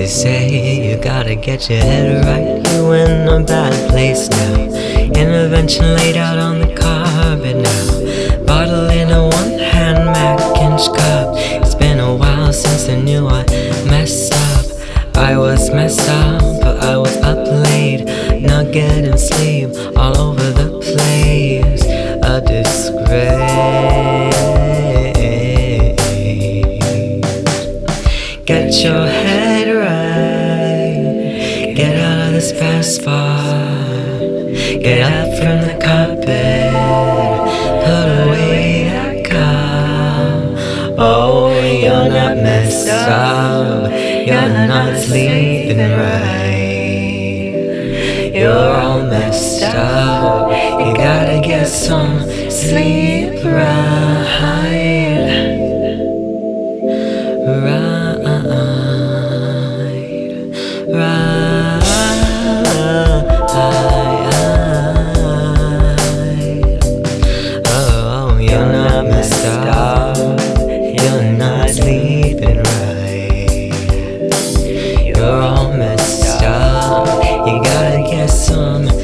They say you gotta get your head right. You in a bad place now. Intervention laid out on the carpet now. Bottle in a one-hand Macin's cup. It's been a while since I knew I messed up. I was messed up, but I was up late, not getting sleep, all over the place. A disgrace. Get your head right. Get out of this bad spot. Get up from the carpet. Put away that cup. Oh, you're not messed up. You're not sleeping right. You're all messed up. You gotta get some sleep right. Oh, you're not messed up. You're not sleeping right. You're all messed up. You gotta get some